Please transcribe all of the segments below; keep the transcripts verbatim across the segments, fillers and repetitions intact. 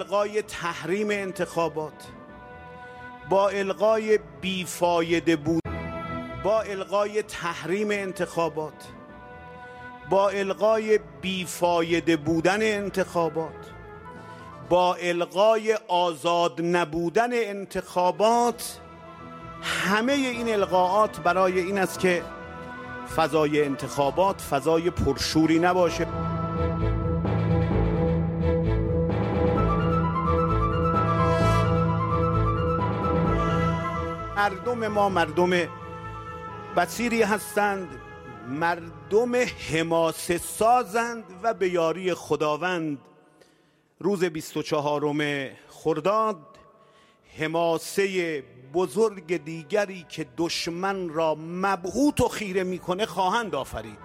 الغای تحریم انتخابات، با الغای بیفایده بود، با الغای تحریم انتخابات، با الغای بیفایده بودن انتخابات، با الغای آزاد نبودن انتخابات، همه این الغاءات برای این است که فضای انتخابات فضای پرشوری نباشه. مردم ما مردم بصیری هستند، مردم حماسه سازند و به یاری خداوند روز بیست و چهارم خرداد حماسه بزرگ دیگری که دشمن را مبهوت و خیره میکنه خواهند آفرید.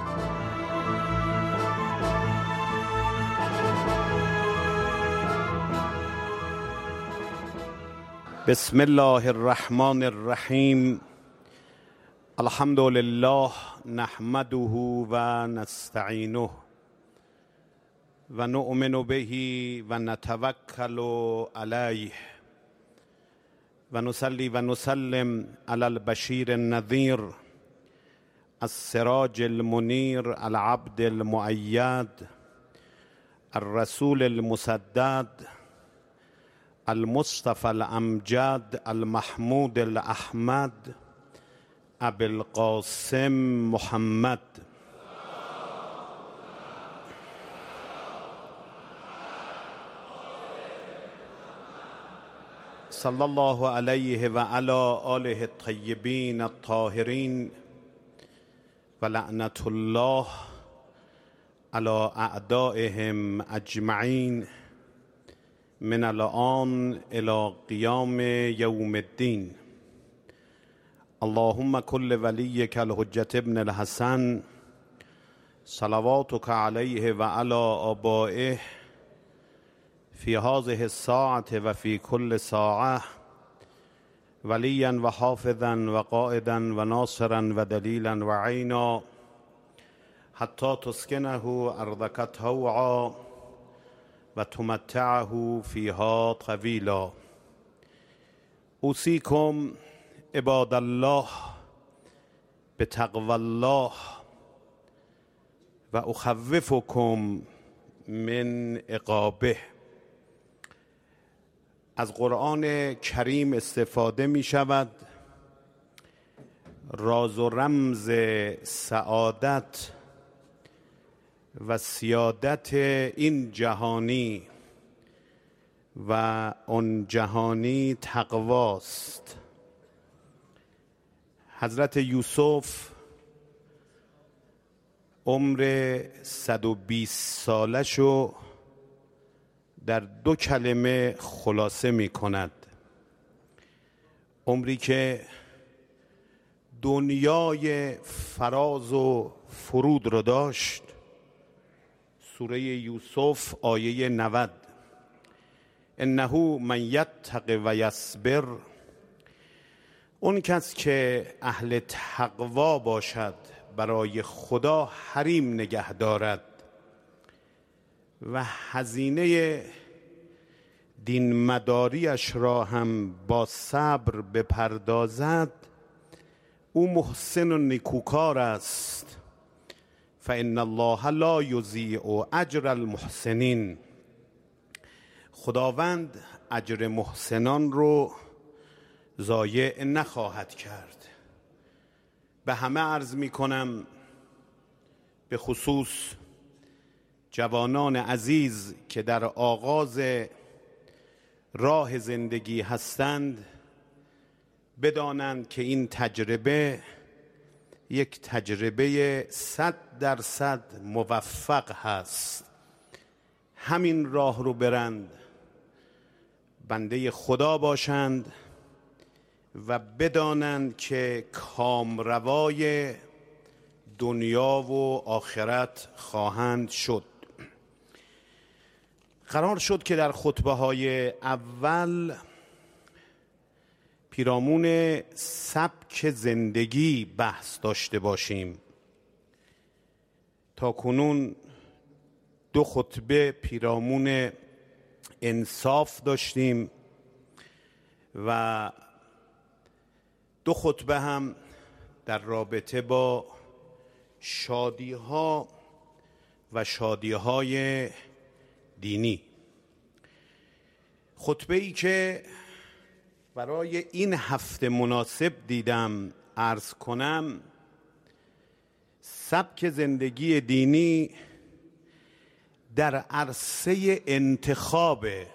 بسم الله الرحمن الرحیم. الحمد لله نحمده و نستعینه و نؤمن به و نتوکل علیه و نصلی و نسلم علی البشیر النذیر السراج المنیر العبد المؤید الرسول المسدد المصطفى الامجد المحمود الاحمد ابی القاسم محمد صلی الله علیه و علی آله الطیبین الطاهرین و لعنت الله علی اعدائهم اجمعین من الآن الی قیام یوم الدین. اللهم کل ولیک الحجة ابن الحسن صلواتک علیه و علی آبائه فی هذه الساعة و فی کل ساعة ولیا و حافظا و قائدا و ناصرا و دلیلا و عینا حتی تسکنه ارضک طوعا و تمتعه فیها طویلا. اوصیکم عباد الله بتقوی الله و اخوفکم من عقابه. از قرآن کریم استفاده می شود راز و رمز سعادت و سیادت این جهانی و آن جهانی تقواست. حضرت یوسف عمر صد و بیست سالشو در دو کلمه خلاصه می کند. عمری که دنیای فراز و فرود رو داشت. سوره یوسف آیه نود. انه من یتق و یصبر، اون کس که اهل تقوا باشد برای خدا حریم نگه دارد و هزینه دین مداریش را هم با صبر بپردازد، او محسن و نیکوکار است. فإن الله لا یضیع اجر المحسنین. خداوند اجر محسنان رو ضایع نخواهد کرد. به همه عرض می کنم، به خصوص جوانان عزیز که در آغاز راه زندگی هستند، بدانند که این تجربه یک تجربه صد درصد موفق هست. همین راه رو برند، بنده خدا باشند و بدانند که کامروای دنیا و آخرت خواهند شد. قرار شد که در خطبه های اول پیرامون سبک زندگی بحث داشته باشیم. تا کنون دو خطبه پیرامون انصاف داشتیم و دو خطبه هم در رابطه با شادی ها و شادی های دینی. خطبه ای که برای این هفته مناسب دیدم عرض کنم، سبک زندگی دینی در عرصه انتخابه.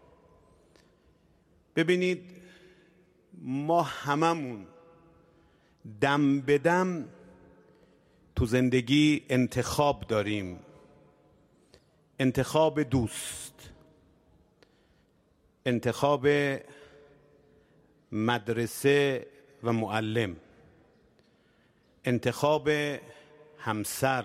ببینید، ما هممون دم به دم تو زندگی انتخاب داریم. انتخاب دوست، انتخاب مدرسه و معلم، انتخاب همسر،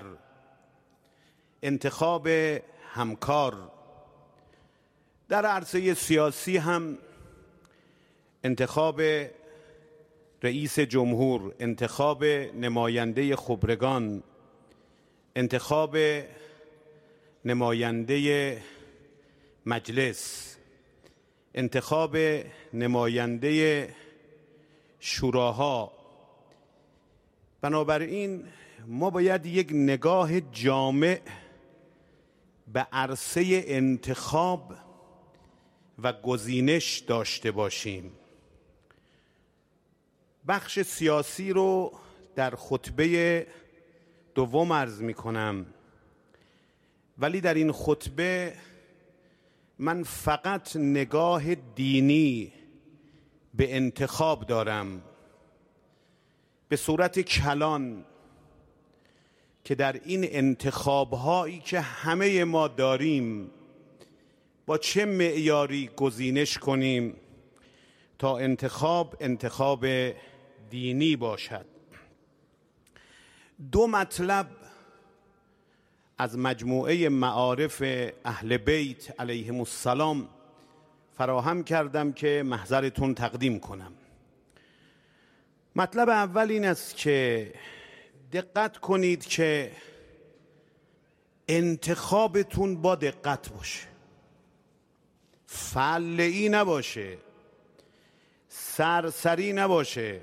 انتخاب همکار. در عرصه سیاسی هم انتخاب رئیس جمهور، انتخاب نماینده خبرگان، انتخاب نماینده مجلس، انتخاب نماینده شوراها. بنابراین ما باید یک نگاه جامع به عرصه انتخاب و گزینش داشته باشیم. بخش سیاسی رو در خطبه دوم عرض می کنم، ولی در این خطبه من فقط نگاه دینی به انتخاب دارم، به صورت کلان، که در این انتخاب‌هایی که همه ما داریم با چه معیاری گزینش کنیم تا انتخاب انتخاب دینی باشد. دو مطلب از مجموعه معارف اهل بیت علیهم السلام فراهم کردم که محضرتون تقدیم کنم. مطلب اول این است که دقت کنید که انتخابتون با دقت باشه، فعلی نباشه، سرسری نباشه.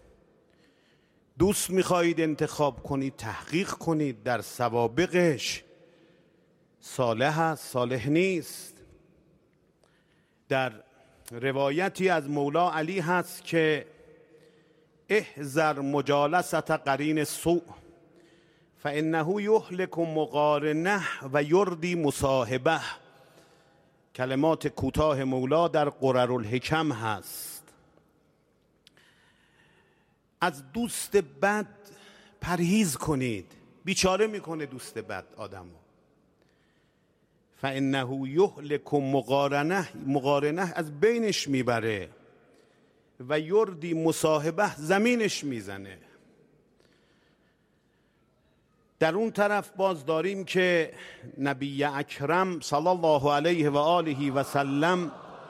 دوست میخواهید انتخاب کنید، تحقیق کنید در سوابقش، صالح است صالح نیست. در روایتی از مولا علی هست که احذر مجالسة قرین السوء فانه یهلک مقارنه و یردی مصاحبه. کلمات کوتاه مولا در قررالحکم هست. از دوست بد پرهیز کنید، بیچاره میکنه دوست بد آدمو. فانه یهلک مقارنه، مقارنه از بینش میبره، و یردی مصاحبه زمینش میزنه. در اون طرف باز داریم که نبی اکرم صلی الله علیه و آله و سلم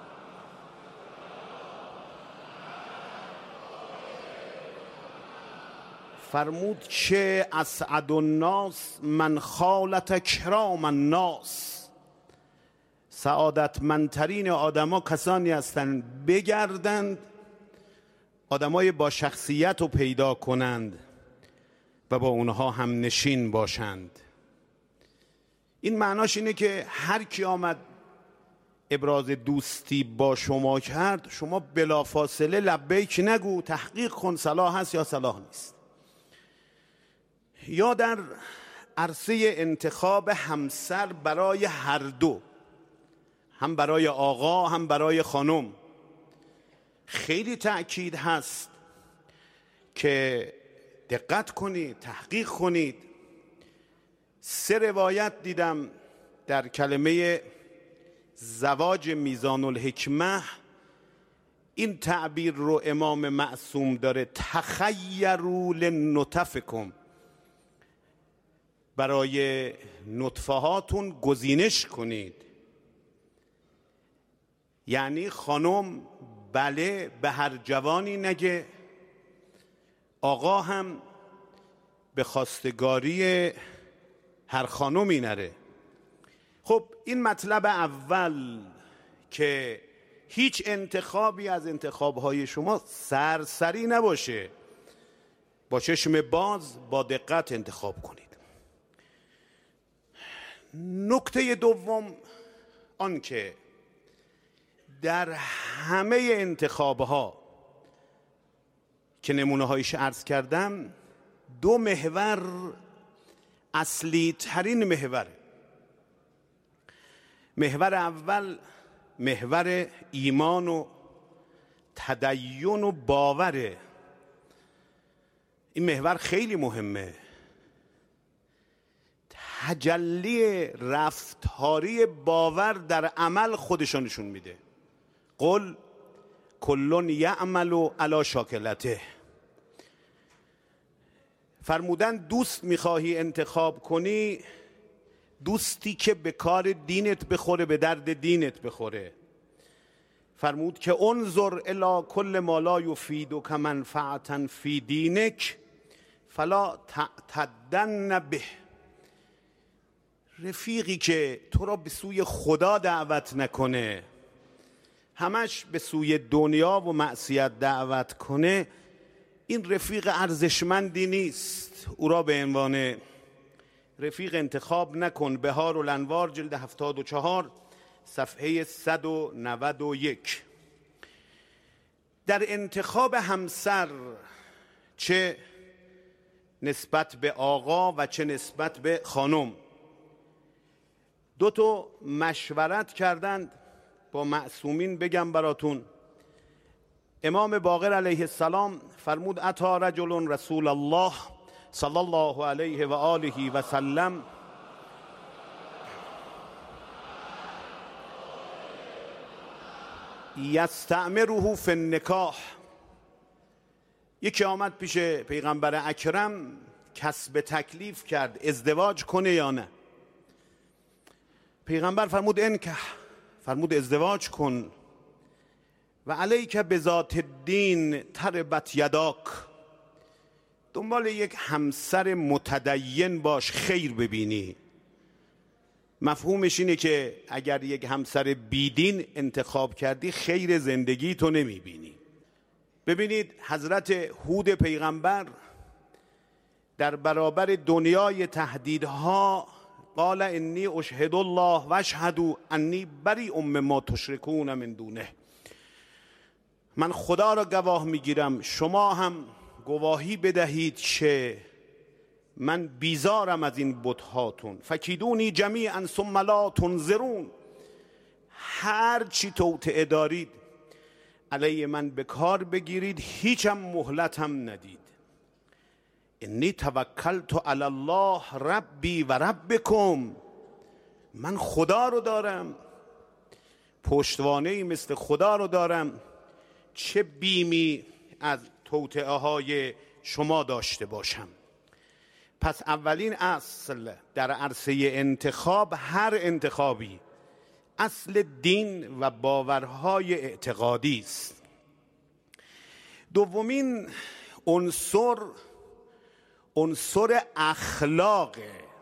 فرمود که اسعد الناس من خالط کرام الناس. سعادتمندترین آدما کسانی هستند بگردند آدمای با شخصیت رو پیدا کنند و با اونها هم نشین باشند. این معناش اینه که هر کی آمد ابراز دوستی با شما کرد، شما بلافاصله لبیک نگو، تحقیق کن صلاح هست یا صلاح نیست. یا در عرصه انتخاب همسر برای هر دو، هم برای آقا هم برای خانم، خیلی تأکید هست که دقت کنید، تحقیق کنید. سه روایت دیدم در کلمه زواج میزان الحکمه، این تعبیر رو امام معصوم داره: تخیروا لنطفکم، برای نطفه هاتون گزینش کنید. یعنی خانم بله به هر جوانی نگه، آقا هم به خواستگاری هر خانمی نره. خب این مطلب اول که هیچ انتخابی از انتخابهای شما سرسری نباشه. با چشم باز با دقت انتخاب کنید. نکته دوم آن که در همه انتخابها که نمونه هایش عرض کردم، دو محور اصلی ترین محور. محور اول محور ایمان و تدین و باوره. این محور خیلی مهمه. تجلی رفتاری باور در عمل خودشو نشون میده. قل کلون یعمل علی شاکلته. فرمودن دوست میخواهی انتخاب کنی، دوستی که به کار دینت بخوره، به درد دینت بخوره. فرمود که انظر الی کل ما لا یفیدک منفعة فی دینک فلا تعتدن به. رفیقی که تو را به سوی خدا دعوت نکنه، همش به سوی دنیا و معصیت دعوت کنه، این رفیق ارزشمندی نیست. او را به عنوان رفیق انتخاب نکن. بهار الانوار جلد هفتاد و چهار صفحه صد و نود و یک. در انتخاب همسر، چه نسبت به آقا و چه نسبت به خانم، دو تا مشورت کردند. با معصومین بگم براتون، امام باقر علیه السلام فرمود اتی رجل رسول الله صلی الله علیه و آله و سلم یستأمره فی النکاح. یکی آمد پیش پیغمبر اکرم کسب تکلیف کرد ازدواج کنه یا نه. پیغمبر فرمود انکح، فرمود ازدواج کن. و علیک بذات الدین تربت یداک. دنبال یک همسر متدین باش، خیر ببینی. مفهومش اینه که اگر یک همسر بیدین انتخاب کردی، خیر زندگی تو نمیبینی. ببینید حضرت هود پیغمبر در برابر دنیای تهدیدها قال انی اشهد الله و اشهدوا انی بریء مما تشرکون من دونه. من خدا را گواه میگیرم، شما هم گواهی بدهید که من بیزارم از این بت‌هاتون. فکیدونی جمیعا ثم لا تنظرون. هر چی توطئه دارید علیه من به کار بگیرید، هیچم مهلتم ندید. انی توکلت علی الله ربی و ربکم. من خدا رو دارم، پشتوانه‌ای مثل خدا رو دارم، چه بیمی از توطئه های شما داشته باشم. پس اولین اصل در عرصه انتخاب، هر انتخابی، اصل دین و باورهای اعتقادی است. دومین عنصر عنصر اخلاق.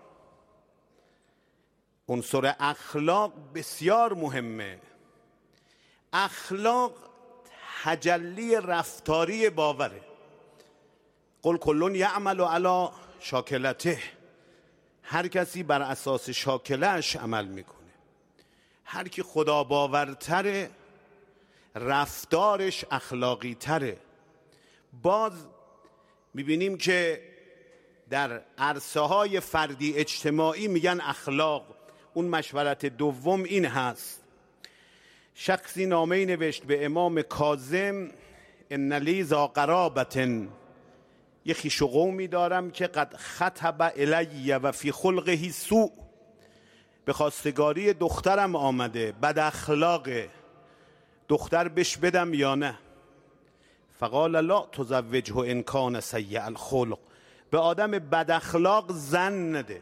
عنصر اخلاق بسیار مهمه. اخلاق تجلی رفتاری باوره. قل کلون یعمل علی شاکلته. هر کسی بر اساس شاکلش عمل میکنه. هر کی خدا باورتره، رفتارش اخلاقی تره. باز میبینیم که در عرصه های فردی اجتماعی میگن اخلاق. اون مشورت دوم این هست. شخصی نامه‌ای نوشت به امام کاظم ان لی ذا قرابة، یه خویش و قومی دارم که قد خطب الی و فی خلقه سوء. به خواستگاری دخترم آمده، بد اخلاقه، دختر بش بدم یا نه؟ فقال لا تزوجه ان کان سیء الخلق. به آدم بد اخلاق زن نده.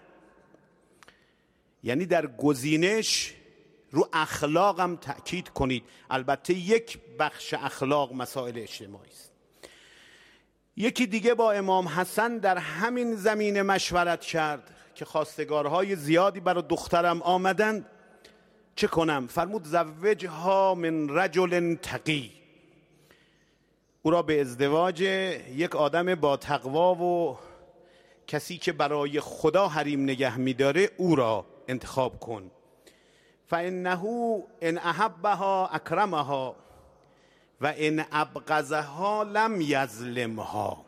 یعنی در گزینش رو اخلاقم تأکید کنید. البته یک بخش اخلاق مسائل اجتماعی است. یکی دیگه با امام حسن در همین زمینه مشورت کرد که خواستگارهای زیادی برای دخترم آمدند. چه کنم؟ فرمود زوجها من رجل تقی، او را به ازدواج یک آدم با تقوا و کسی که برای خدا حریم نگه می‌داره او را انتخاب کن. فانه ان احبها اکرمها و ان ابغضها لم یظلمها.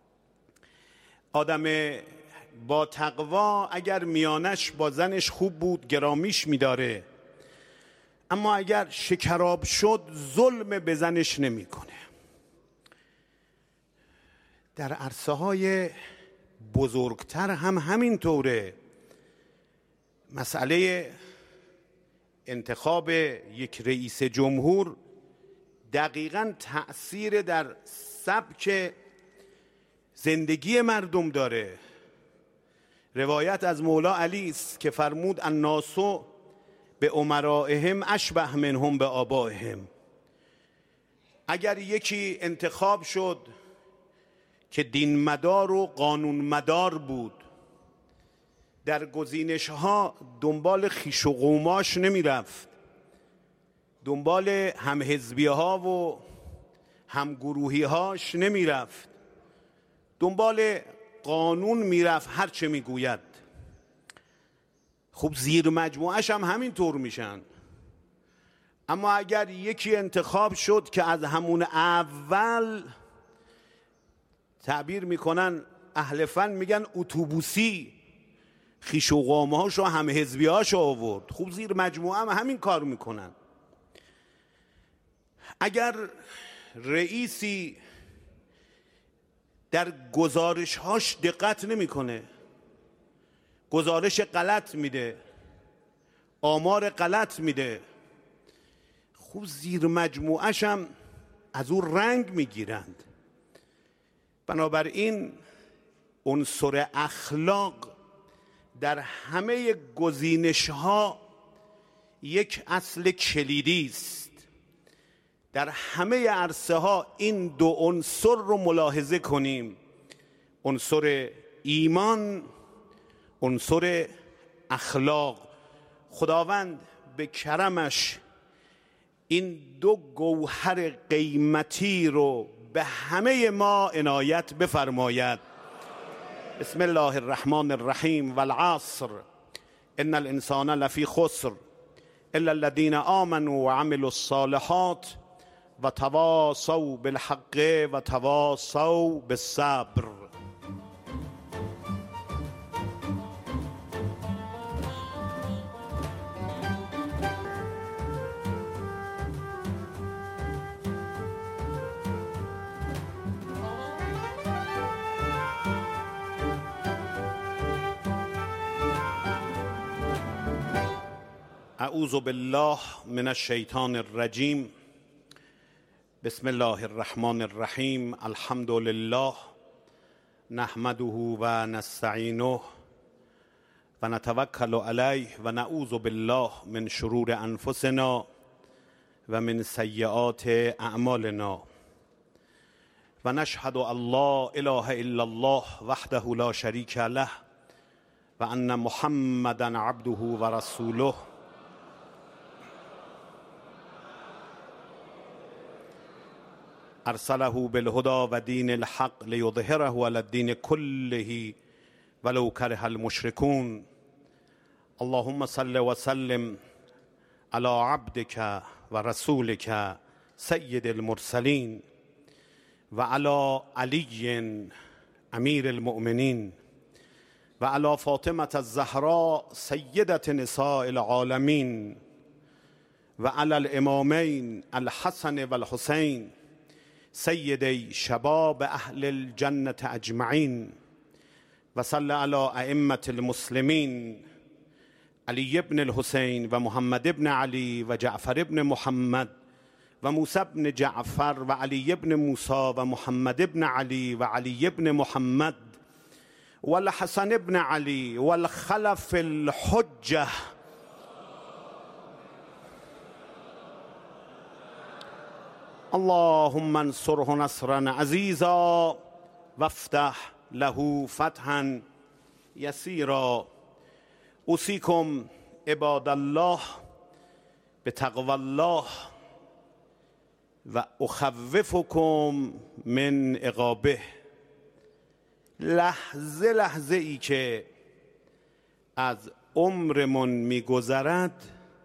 آدم با تقوا اگر میانش با زنش خوب بود گرامیش می‌داره، اما اگر شکراب شد ظلم به زنش نمی‌کنه. در عرصه های بزرگتر هم همین طوره. مسئله انتخاب یک رئیس جمهور دقیقاً تأثیر در سبک زندگی مردم داره. روایت از مولا علی است که فرمود الناس به امرائهم اشبه منهم به آبائهم. اگر یکی انتخاب شد که دین مدار و قانون مدار بود، در گزینش ها دنبال خیش و قوماش نمی رفت، دنبال همحزبی ها و همگروهی هاش نمی رفت، دنبال قانون می رفت هر چه می گوید. خب زیر مجموعش هم همین طور میشن. اما اگر یکی انتخاب شد که از همون اول، تعبیر میکنن اهل فن میگن اتوبوسی، خیش و قومهاش و هم حزبیهاش آورد، خوب زیر مجموعه هم همین کار میکنن. اگر رئیسی در گزارشهاش دقت نمیکنه، گزارش غلط میده، آمار غلط میده، خوب زیر مجموعش هم از او رنگ میگیرند. بنابراین عنصر اخلاق در همه گزینش ها یک اصل کلیدی است. در همه عرصه ها این دو عنصر رو ملاحظه کنیم، عنصر ایمان، عنصر اخلاق. خداوند به کرمش این دو گوهر قیمتی رو به همه ما عنایت بفرماید. بسم الله الرحمن الرحیم. والعصر ان الانسان لفی خسر الا الذين آمنوا وعملوا الصالحات وتواصوا بالحق وتواصوا بالصبر. اعوذ بالله من الشیطان الرجیم. بسم الله الرحمن الرحیم. الحمد لله نحمده و نستعینه و نتوکل علیه و نعوذ بالله من شرور انفسنا و من سیئات اعمالنا و نشهد ان لا اله الا الله وحده لا شریک له و ان محمدا عبده و رسوله ارسله بالهدى و دین الحق لیظهره علی الدین کله ولو کره المشرکون. اللهم صل و سلم علی عبدک و رسولک سید المرسلین و علی علی امیر المؤمنین و علی فاطمه الزهراء سیدة نساء العالمین و علی الامامین الحسن و الحسین سیدی شباب اهل الجنة اجمعین و صل علی ائمة المسلمین علی بن الحسین و محمد بن علی و جعفر بن محمد و موسی بن جعفر و علی بن موسی و محمد بن علی و علی بن محمد و الحسن بن علی و الخلف الحجه اللهم انصره نصرا عزیزا وافتح له فتحا یسیرا. اوصیکم عباد الله به تقوی الله و اخوفکم من عقابه. لحظه لحظه ای که از عمرمون میگذرد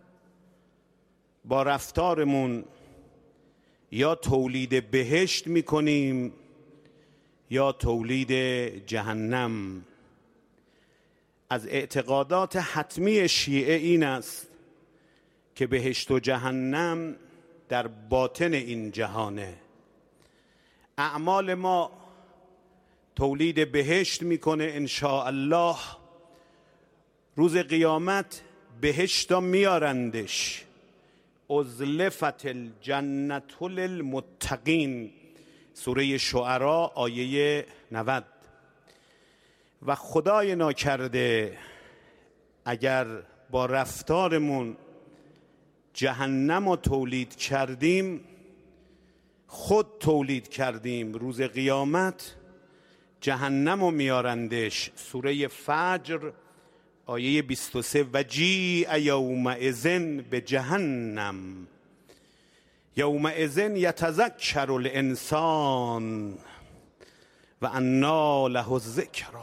با رفتارمون یا تولید بهشت میکنیم یا تولید جهنم. از اعتقادات حتمی شیعه این است که بهشت و جهنم در باطن این جهانه. اعمال ما تولید بهشت میکنه ان شاء الله. روز قیامت بهشت ها میارندش. ازلفت الجنة للمتقین، سوره شعراء آیه نود. و خدای ناکرده اگر با رفتارمون جهنم رو تولید کردیم، خود تولید کردیم، روز قیامت جهنم رو میارندش. سوره فجر آیه بیست و سه و جیء یومئذ به جهنم یومئذ یتذکر الانسان و انا له الذکری.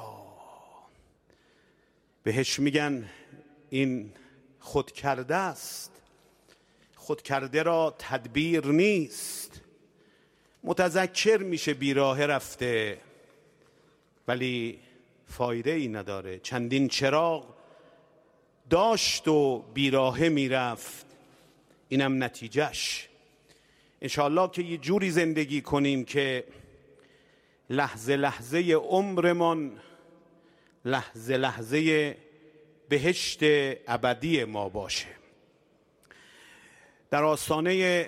بهش میگن این خود کرده است، خود کرده را تدبیر نیست. متذکر میشه بیراه رفته ولی فایده ای نداره. چندین چراغ داشت و بیراهه میرفت، اینم نتیجهش. انشاءالله که یه جوری زندگی کنیم که لحظه لحظه عمرمان لحظه لحظه بهشت ابدی ما باشه. در آستانه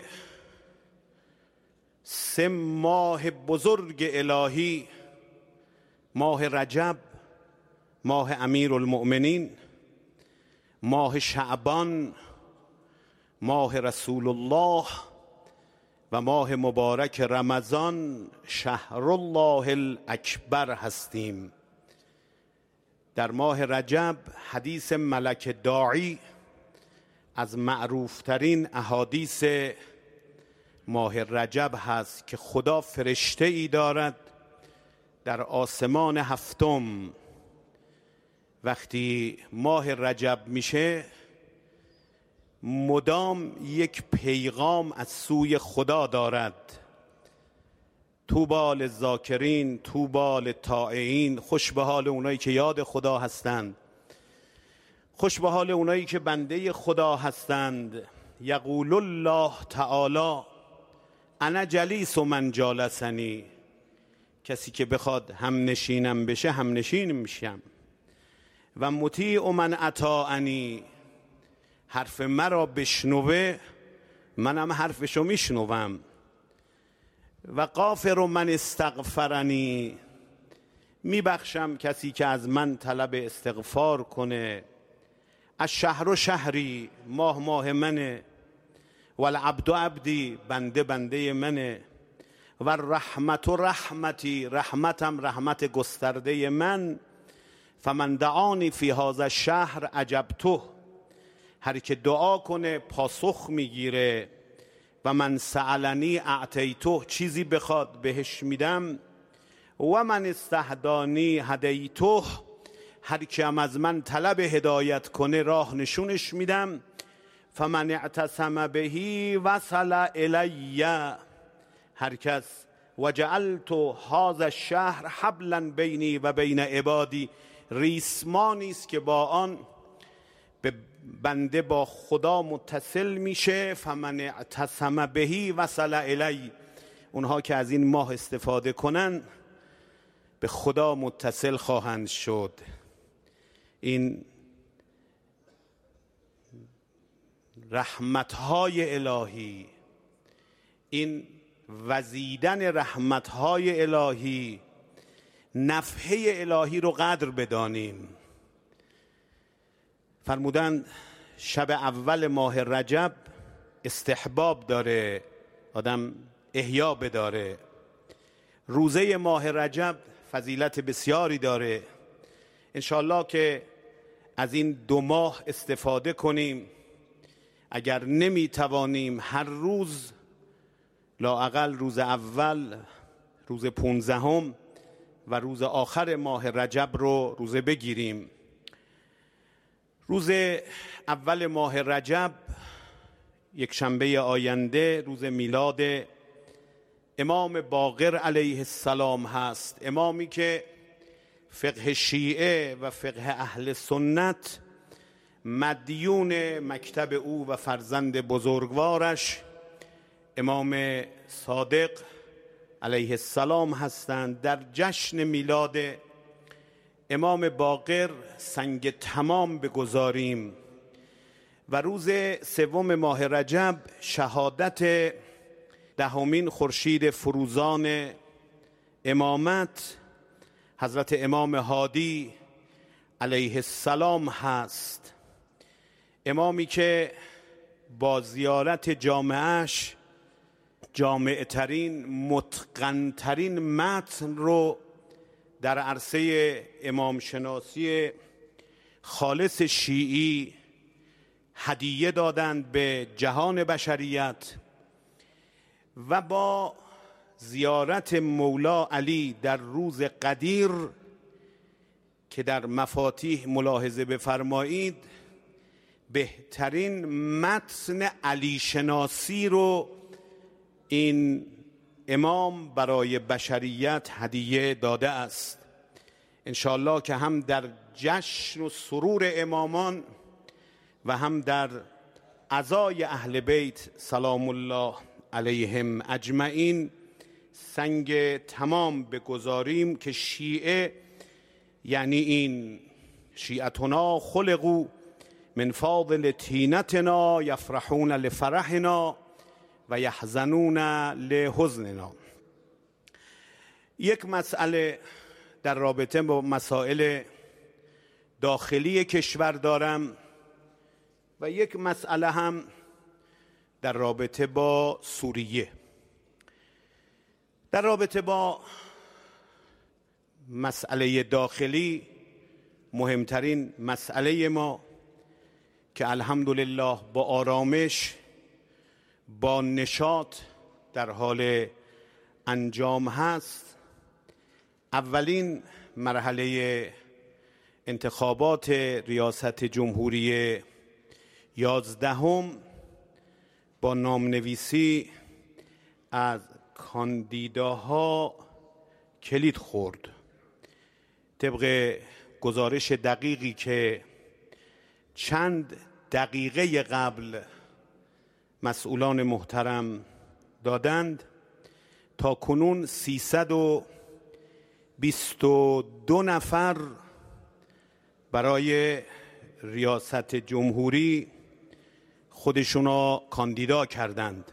سه ماه بزرگ الهی، ماه رجب، ماه امیرالمؤمنین، ماه شعبان، ماه رسول الله و ماه مبارک رمضان، شهر الله الاکبر هستیم. در ماه رجب حدیث ملک داعی از معروفترین احادیث ماه رجب هست که خدا فرشته ای دارد در آسمان هفتم. وقتی ماه رجب میشه مدام یک پیغام از سوی خدا دارد. طوبی للذاکرین طوبی للطائعین، خوش به حال اونایی که یاد خدا هستند، خوش به حال اونایی که بنده خدا هستند. یقول الله تعالی انا جلیس من جالسنی، کسی که بخواد هم نشینم بشه هم نشین میشم. و مطیع من اطاعنی، حرف مرا بشنوه منم حرفشو میشنوم. و غافر من استغفرنی، میبخشم کسی که از من طلب استغفار کنه. الشهر و شهری، ماه ماه منه. و العبد عبدی، بنده بنده منه. و الرحمت و رحمتی، رحمتم رحمت گسترده من. فمن دعانی فی هذا الشهر اجبته، هر که دعا کنه پاسخ میگیره. و من سألنی اعطیته، چیزی بخواد بهش میدم. و من استهدانی هدیته، هر که هم از من طلب هدایت کنه راه نشونش میدم. فمن اعتصم بهی وصل الی، هر کس وجعلت هذا الشهر حبلا بینی و بین عبادی، ریسمانی است که با آن به بنده با خدا متصل میشه. فمن اعتصم بهی وصل الی، اونها که از این ماه استفاده کنن به خدا متصل خواهند شد. این رحمتهای الهی، این وزیدن رحمتهای الهی، نفحه الهی رو قدر بدانیم. فرمودند شب اول ماه رجب استحباب داره آدم احیا بداره. روزه ماه رجب فضیلت بسیاری داره. انشاءالله که از این دو ماه استفاده کنیم. اگر نمی توانیم هر روز لااقل روز اول، روز پونزدهم و روز آخر ماه رجب رو روزه بگیریم. روز اول ماه رجب یک شنبه آینده روز میلاد امام باقر علیه السلام هست، امامی که فقه شیعه و فقه اهل سنت مدیون مکتب او و فرزند بزرگوارش امام صادق علیه السلام هستند. در جشن میلاد امام باقر سنگ تمام بگذاریم و روز سوم ماه رجب شهادت دهمین خورشید فروزان امامت حضرت امام هادی علیه السلام هست، امامی که با زیارت جامعهش جامع ترین متقن ترین متن رو در عرصه امام شناسی خالص شیعی هدیه دادند به جهان بشریت و با زیارت مولا علی در روز قدیر که در مفاتیح ملاحظه بفرمایید بهترین متن علی شناسی رو این امام برای بشریت هدیه داده است. انشاءالله که هم در جشن و سرور امامان و هم در عزای اهل بیت سلام الله علیهم اجمعین سنگ تمام بگذاریم که شیعه یعنی این شیعتنا خلقو من فاضل تینتنا یفرحون لفرحنا و یحزنون لحزننا. یک مسئله در رابطه با مسائل داخلی کشور دارم و یک مسئله هم در رابطه با سوریه. در رابطه با مسئله داخلی مهمترین مسئله ما که الحمدلله با آرامش با نشاط در حال انجام هست، اولین مرحله انتخابات ریاست جمهوری یازدهم با نامنویسی از کاندیداها کلید خورد. طبق گزارش دقیقی که چند دقیقه قبل مسئولان محترم دادند، تا کنون سیصد و بیست و دو نفر برای ریاست جمهوری خودشونا کاندیدا کردند.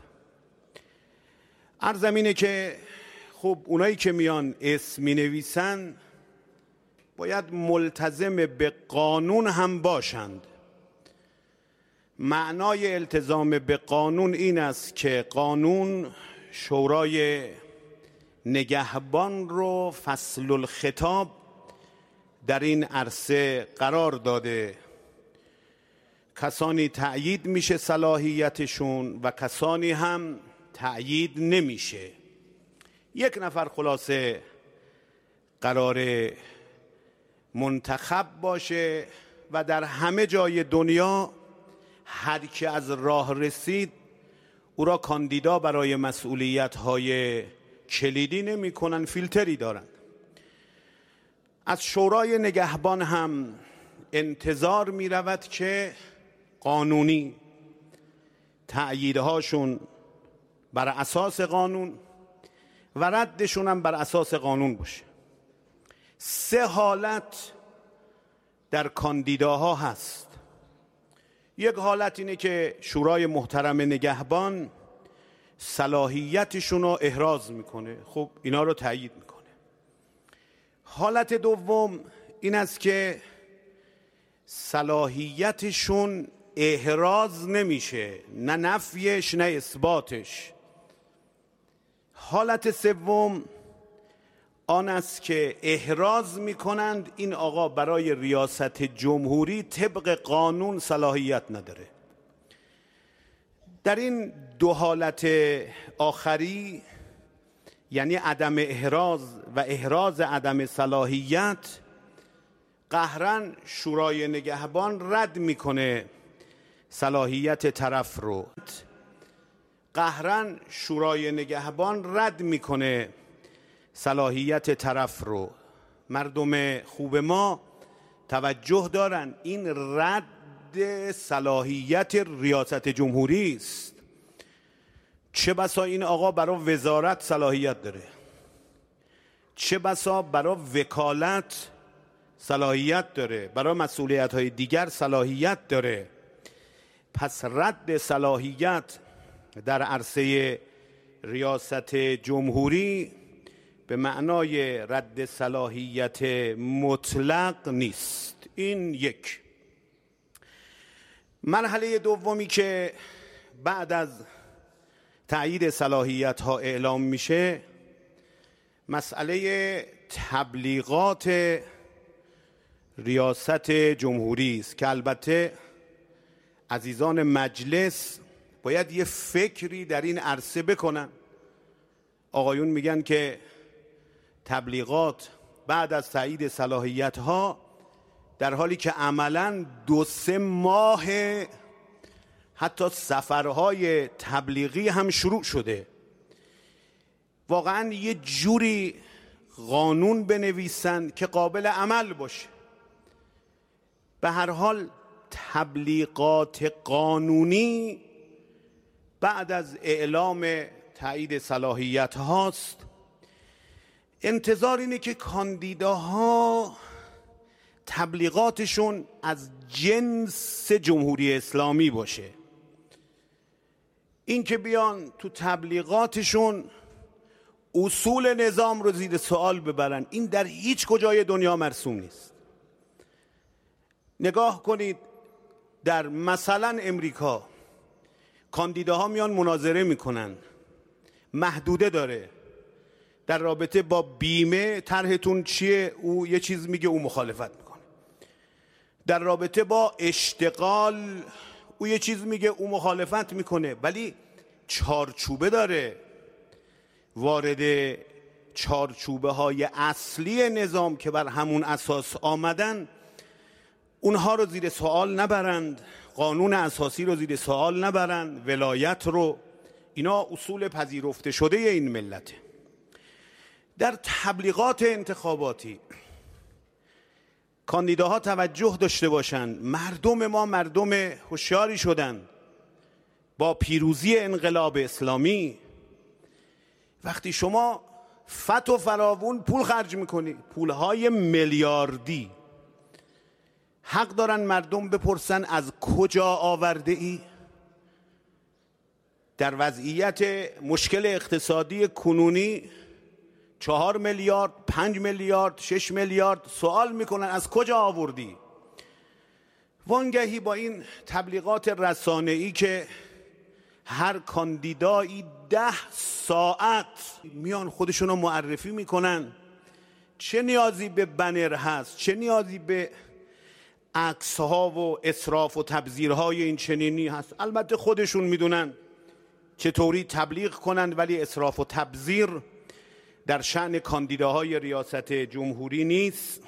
عرضم اینه که خب اونایی که میان اسم می نویسن باید ملتزم به قانون هم باشند. معنای التزام به قانون این است که قانون شورای نگهبان رو فصل الخطاب در این عرصه قرار داده. کسانی تأیید میشه صلاحیتشون و کسانی هم تأیید نمیشه. یک نفر خلاصه قرار منتخب باشه و در همه جای دنیا هر که از راه رسید او را کاندیدا برای مسئولیت‌های کلیدی نمی کنن، فیلتری دارن. از شورای نگهبان هم انتظار می رود که قانونی تأییدهاشون بر اساس قانون و ردشون هم بر اساس قانون باشه. سه حالت در کاندیداها هست. یک حالت اینه که شورای محترم نگهبان صلاحیتشون رو احراز میکنه، خب اینا رو تایید میکنه. حالت دوم این است که صلاحیتشون احراز نمیشه، نه نفیش نه اثباتش. حالت سوم آن است که احراز میکنند این آقا برای ریاست جمهوری طبق قانون صلاحیت نداره. در این دو حالت آخری، یعنی عدم احراز و احراز عدم صلاحیت، قهرن شورای نگهبان رد میکنه صلاحیت طرف رو. قهرن شورای نگهبان رد میکنه صلاحیت طرف رو. مردم خوب ما توجه دارن، این رد صلاحیت ریاست جمهوری است. چه بسا این آقا برای وزارت صلاحیت داره، چه بسا برای وکالت صلاحیت داره، برای مسئولیت های دیگر صلاحیت داره. پس رد صلاحیت در عرصه ریاست جمهوری به معنای رد صلاحیت مطلق نیست. این یک. مرحله دومی که بعد از تأیید صلاحیت ها اعلام میشه، مسئله تبلیغات ریاست جمهوری است که البته عزیزان مجلس باید یه فکری در این عرصه بکنن. آقایون میگن که تبلیغات بعد از تأیید صلاحیت ها، در حالی که عملاً دو سه ماه حتی سفرهای تبلیغی هم شروع شده. واقعاً یه جوری قانون بنویسن که قابل عمل باشه. به هر حال تبلیغات قانونی بعد از اعلام تایید صلاحیت هاست. انتظار اینه که کاندیداها تبلیغاتشون از جنس جمهوری اسلامی باشه. این که بیان تو تبلیغاتشون اصول نظام رو زیر سوال ببرن، این در هیچ کجای دنیا مرسوم نیست. نگاه کنید در مثلا امریکا کاندیداها میان مناظره میکنن، محدوده داره در رابطه با بیمه، طرحتون چیه؟ او یه چیز میگه، او مخالفت میکنه. در رابطه با اشتغال او یه چیز میگه، او مخالفت میکنه. ولی چارچوبه داره، وارد چارچوبه های اصلی نظام که بر همون اساس آمدن اونها رو زیر سوال نبرند، قانون اساسی رو زیر سوال نبرند، ولایت رو. اینا اصول پذیرفته شده این ملته. در تبلیغات انتخاباتی کاندیداها توجه داشته باشند. مردم ما مردم هوشیاری شدن با پیروزی انقلاب اسلامی. وقتی شما فت و فراوون پول خرج میکنی، پولهای میلیاردی، حق دارن مردم بپرسن از کجا آورده ای؟ در وضعیت مشکل اقتصادی کنونی چهار میلیارد، پنج میلیارد، شش میلیارد سوال میکنن از کجا آوردی؟ وانگهی با این تبلیغات رسانه‌ای که هر کاندیدایی ده ساعت میان خودشونو معرفی میکنن، چه نیازی به بنر هست؟ چه نیازی به عکس ها و اسراف و تبذیرهای این چنینی هست؟ البته خودشون میدونن چطوری تبلیغ کنند، ولی اسراف و تبذیر در شأن کاندیداهای ریاست جمهوری نیست.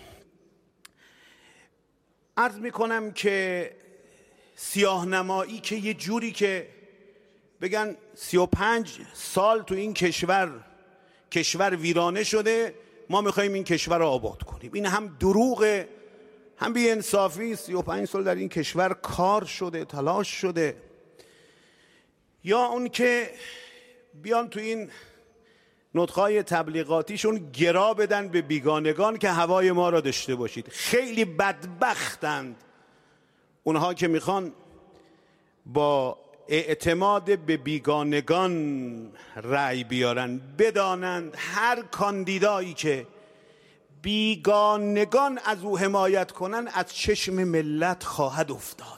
عرض میکنم که سیاه نمایی که یه جوری که بگن سی و پنج سال تو این کشور کشور ویرانه شده، ما میخواییم این کشور رو آباد کنیم، این هم دروغه هم بی انصافی. سی و پنج سال در این کشور کار شده، تلاش شده. یا اون که بیان تو این نطقهای تبلیغاتیشون گرا بدن به بیگانگان که هوای ما را داشته باشید. خیلی بدبختند اونها که میخوان با اعتماد به بیگانگان رأی بیارن. بدانند هر کاندیدایی که بیگانگان از او حمایت کنن از چشم ملت خواهد افتاد.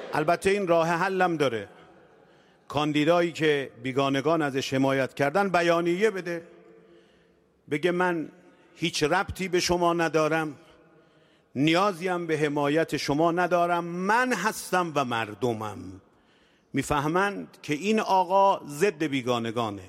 البته این راه حلم داره. کاندیدایی که بیگانگان ازش حمایت کردن بیانیه بده، بگه من هیچ ربطی به شما ندارم، نیازیم به حمایت شما ندارم، من هستم و مردمم. میفهمند که این آقا ضد بیگانگانه.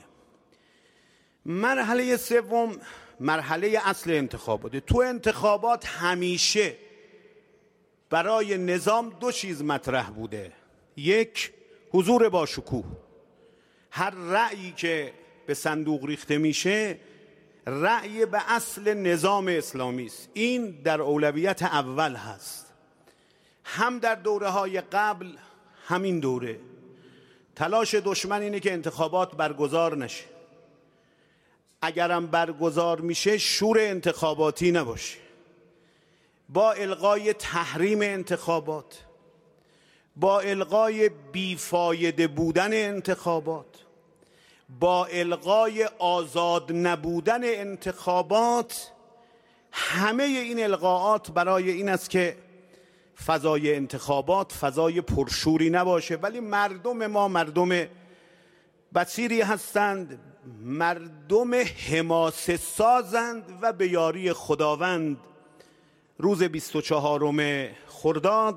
مرحله سوم مرحله اصل انتخاباته. تو انتخابات همیشه برای نظام دو چیز مطرح بوده. یک، حضور با شکوه. هر رأیی که به صندوق ریخته میشه رأی به اصل نظام اسلامی است. این در اولویت اول هست. هم در دوره های قبل همین دوره تلاش دشمن اینه که انتخابات برگزار نشه. اگرم برگزار میشه شور انتخاباتی نباشه. با الغای تحریم انتخابات، با الغای بیفایده بودن انتخابات، با الغای آزاد نبودن انتخابات، همه این الغاءات برای این است که فضای انتخابات فضای پرشوری نباشه. ولی مردم ما مردم بصیری هستند، مردم حماسه سازند و به یاری خداوند روز بیست و چهارم خرداد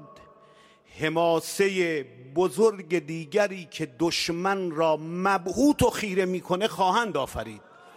حماسه بزرگ دیگری که دشمن را مبهوت و خیره میکنه خواهند آفرید.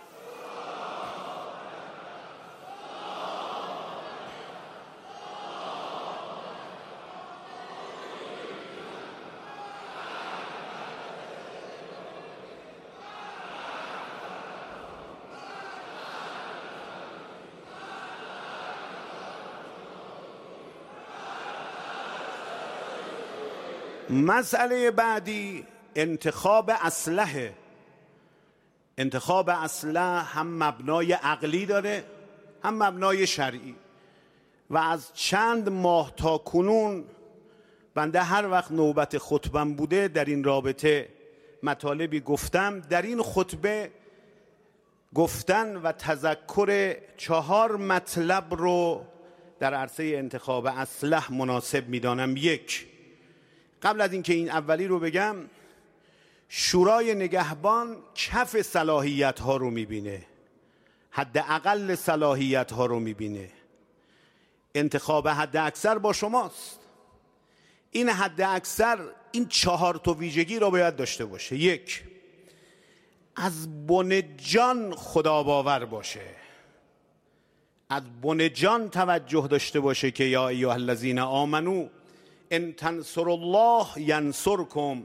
مسئله بعدی انتخاب اسلحه. انتخاب اسلحه هم مبنای عقلی داره هم مبنای شرعی و از چند ماه تا کنون بنده هر وقت نوبت خطبم بوده در این رابطه مطالبی گفتم. در این خطبه گفتن و تذکر چهار مطلب رو در عرصه انتخاب اسلحه مناسب میدانم. یک، قبل از اینکه این اولی رو بگم، شورای نگهبان کف صلاحیت ها رو میبینه، حداقل صلاحیت ها رو میبینه. انتخاب حد اکثر با شماست. این حد اکثر این چهار تا ویژگی رو باید داشته باشه. یک، از بن جان خدا باور باشه، از بن جان توجه داشته باشه که یا ایها الذین آمنو ان تنصروا الله ینصرکم،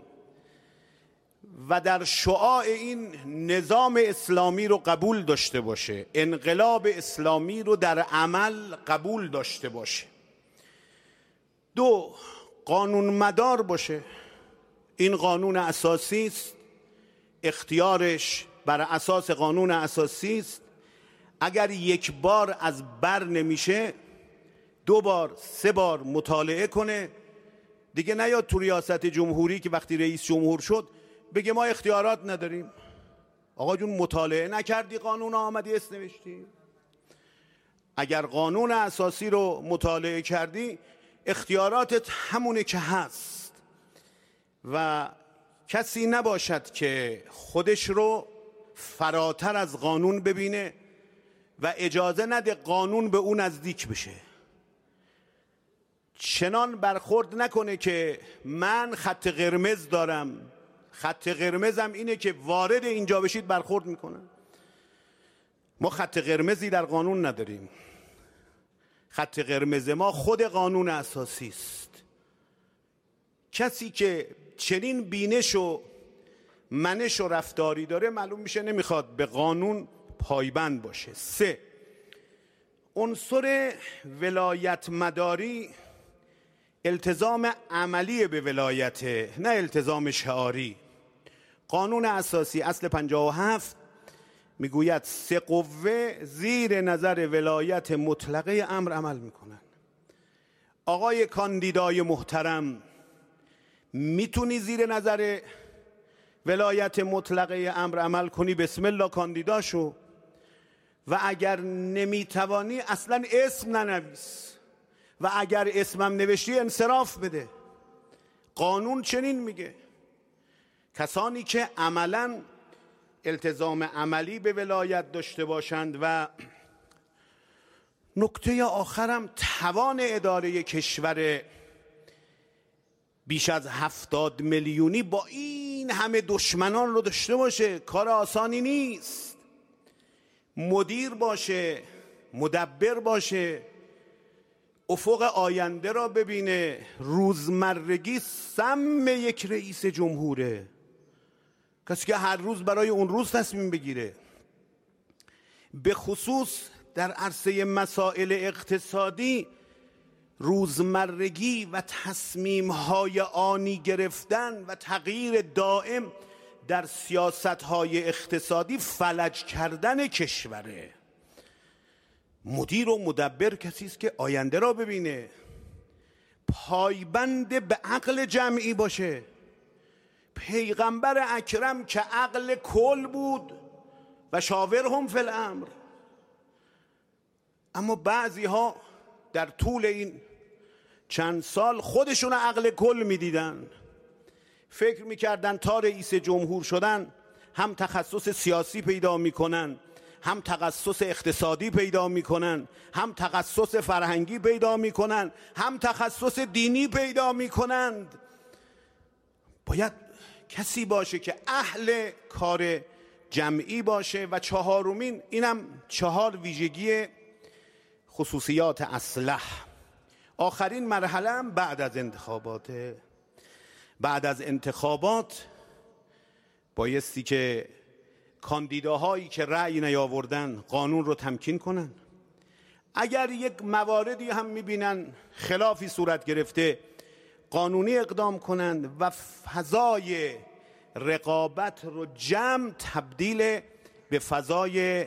و در شعاع این نظام اسلامی رو قبول داشته باشه، انقلاب اسلامی رو در عمل قبول داشته باشه. دو، قانون مدار باشه. این قانون اساسی است، اختیارش بر اساس قانون اساسی است. اگر یک بار از بر نمیشه دو بار سه بار مطالعه کنه. دیگه نیاد تو ریاست جمهوری که وقتی رئیس جمهور شد بگه ما اختیارات نداریم. آقا جون مطالعه نکردی قانون آمدی اسم نوشتی؟ اگر قانون اساسی رو مطالعه کردی اختیاراتت همونه که هست و کسی نباشد که خودش رو فراتر از قانون ببینه و اجازه نده قانون به اون نزدیک بشه. چنان برخورد نکنه که من خط قرمز دارم، خط قرمزم اینه که وارد اینجا بشید برخورد میکنم. ما خط قرمزی در قانون نداریم. خط قرمز ما خود قانون اساسی است. کسی که چنین بینش و منش و رفتاری داره معلوم میشه نمیخواد به قانون پایبند باشه. سه، عنصر ولایت مداری التزام عملی به ولایت، نه التزام شعاری. قانون اساسی اصل پنجاه و هفت میگوید سه قوه زیر نظر ولایت مطلقه امر عمل میکنن. آقای کاندیدای محترم، میتونی زیر نظر ولایت مطلقه امر عمل کنی، بسم الله کاندیدا شو، و اگر نمیتوانی اصلا اسم ننویس، و اگر اسمم نوشتی انصراف بده. قانون چنین میگه کسانی که عملاً التزام عملی به ولایت داشته باشند و نکته آخرم توان اداره کشور بیش از هفتاد میلیونی با این همه دشمنان رو داشته باشه، کار آسانی نیست. مدیر باشه، مدبر باشه، افق آینده را ببینه. روزمرگی سم یک رئیس جمهوره، کسی که هر روز برای اون روز تصمیم بگیره. به خصوص در عرصه مسائل اقتصادی روزمرگی و تصمیم‌های آنی گرفتن و تغییر دائم در سیاست‌های اقتصادی فلج کردن کشوره. مدیر و مدبر کسی است که آینده را ببینه، پایبند به عقل جمعی باشه. پیغمبر اکرم که عقل کل بود و شاورهم فی الامر، اما بعضی ها در طول این چند سال خودشون عقل کل میدیدن، فکر میکردن تا رئیس جمهور شدن هم تخصص سیاسی پیدا میکنن، هم تخصص اقتصادی پیدا میکنن، هم تخصص فرهنگی پیدا میکنن، هم تخصص دینی پیدا میکنند. باید کسی باشه که اهل کار جمعی باشه. و چهارمین، اینم چهار ویژگی خصوصیات اصلح. آخرین مرحله هم بعد از انتخابات. بعد از انتخابات بایستی که کاندیداهایی که رأی نیاوردن قانون رو تمکین کنن. اگر یک مواردی هم میبینن خلافی صورت گرفته، قانونی اقدام کنند و فضای رقابت رو جمع تبدیل به فضای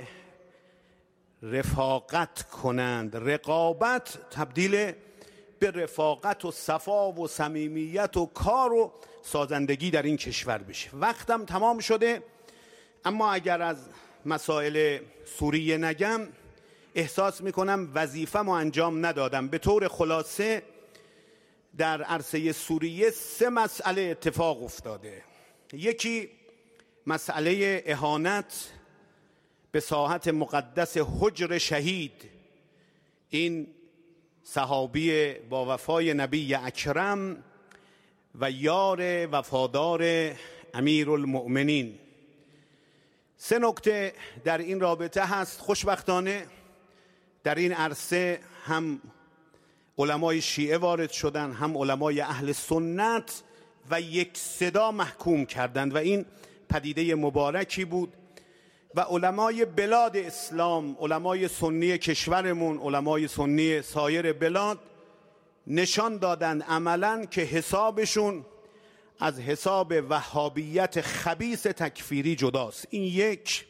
رفاقت کنند. رقابت تبدیل به رفاقت و صفا و صمیمیت و کار و سازندگی در این کشور بشه. وقتم تمام شده، اما اگر از مسائل سوریه نگم احساس میکنم وظیفه‌مو انجام ندادم. به طور خلاصه در عرصه سوریه سه مسئله اتفاق افتاده. یکی مسئله اهانت به ساحت مقدس حجر شهید، این صحابی با وفای نبی اکرم و یار وفادار امیرالمؤمنین. سه نکته در این رابطه هست. خوشبختانه در این عرصه هم علمای شیعه وارد شدن، هم علمای اهل سنت و یک صدا محکوم کردند و این پدیده مبارکی بود. و علمای بلاد اسلام، علمای سنی کشورمون، علمای سنی سایر بلاد نشان دادند عملاً که حسابشون از حساب وهابیت خبیث تکفیری جداست. این یک.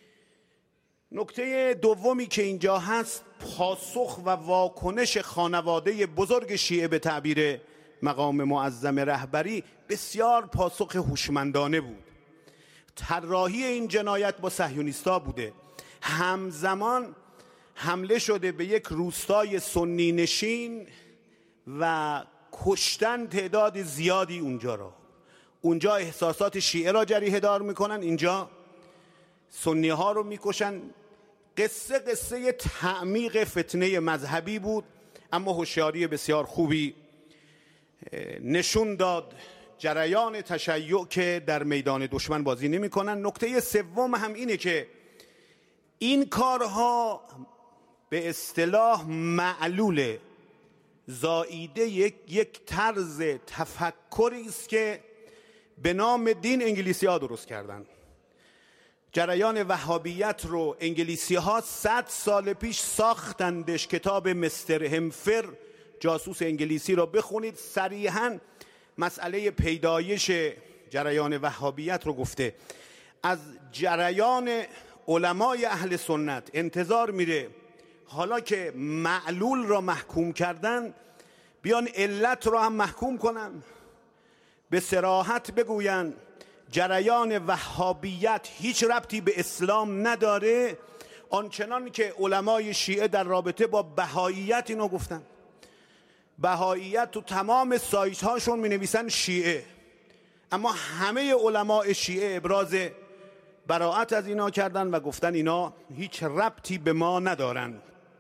نکته دومی که اینجا هست، پاسخ و واکنش خانواده بزرگ شیعه به تعبیر مقام معظم رهبری بسیار پاسخ هوشمندانه بود. طراحی این جنایت با صهیونیستا بوده. همزمان حمله شده به یک روستای سنی نشین و کشتن تعداد زیادی اونجا را. اونجا احساسات شیعه را جریحه دار میکنن، اینجا سنی ها رو میکشن. قصه قصه تعمیق فتنه مذهبی بود، اما هوشیاری بسیار خوبی نشون داد جریان تشیع که در میدان دشمن بازی نمی کنن. نکته سوم هم اینه که این کارها به اصطلاح معلول زائیده یک, یک طرز تفکری است که به نام دین انگلیسی ها درست کردن. جریان وهابیت رو انگلیسی ها صد سال پیش ساختندش. کتاب مستر همفر جاسوس انگلیسی رو بخونید، صریحاً مسئله پیدایش جریان وهابیت رو گفته. از جریان علمای اهل سنت انتظار میره حالا که معلول را محکوم کردن بیان علت را هم محکوم کنن، به صراحت بگوین جریان وهابیت هیچ ربطی به اسلام نداره، آنچنان که علمای شیعه در رابطه با بهاییت اینو گفتن. بهاییت تو تمام سایت هاشون می نویسن شیعه، اما همه علماء شیعه ابراز براءت از اینا کردن و گفتن اینا هیچ ربطی به ما ندارن.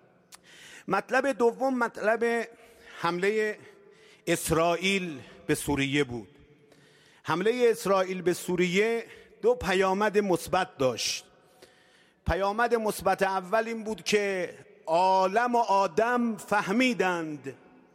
مطلب دوم مطلب حمله اسرائیل به سوریه بود. حمله اسرائیل به سوریه دو پیامد مثبت داشت. پیامد مثبت اول این بود که عالم و آدم فهمیدند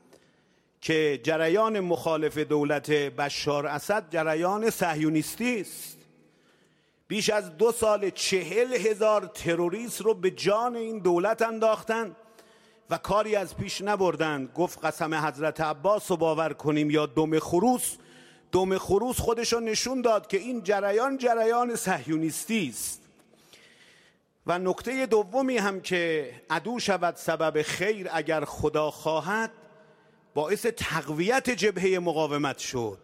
که جریان مخالف دولت بشار اسد جریان صهیونیستی است. بیش از دو سال چهل هزار تروریست رو به جان این دولت انداختن و کاری از پیش نبردند. گفت قسم حضرت عباس رو باور کنیم یا دم خروس، دم خروس خودشو نشون داد که این جریان جریان صهیونیستی است. و نکته دومی هم که عدو شود سبب خیر اگر خدا خواهد، باعث تقویت جبهه مقاومت شد.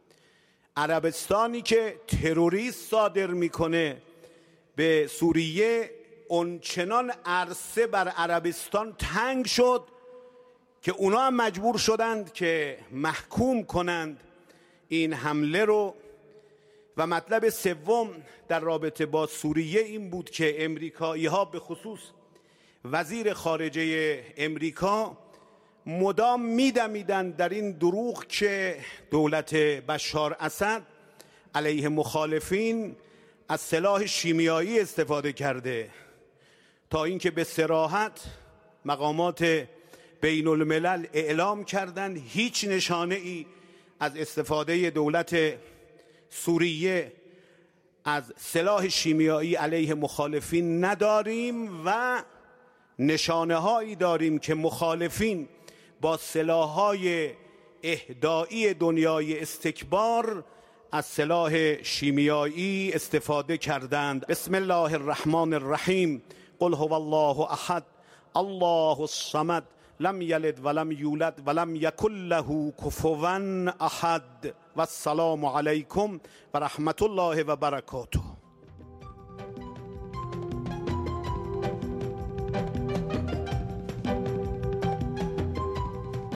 عربستانی که تروریست صادر میکنه به سوریه، اونچنان عرصه بر عربستان تنگ شد که اونا هم مجبور شدند که محکوم کنند این حمله رو. و مطلب سوم در رابطه با سوریه این بود که امریکایی ها به خصوص وزیر خارجه امریکا مدام میدمیدند در این دروغ که دولت بشار اسد علیه مخالفین از سلاح شیمیایی استفاده کرده، تا اینکه به صراحت مقامات بین الملل اعلام کردند هیچ نشانه ای از استفاده دولت سوریه از سلاح شیمیایی علیه مخالفین نداریم و نشانه هایی داریم که مخالفین با سلاح‌های اهدایی دنیای استکبار از سلاح شیمیایی استفاده کردند. بسم الله الرحمن الرحیم. قل هو الله احد الله الصمد لم یلد ولم یولد ولم یکن له کفوا احد. و السلام علیکم و رحمت الله و برکاته.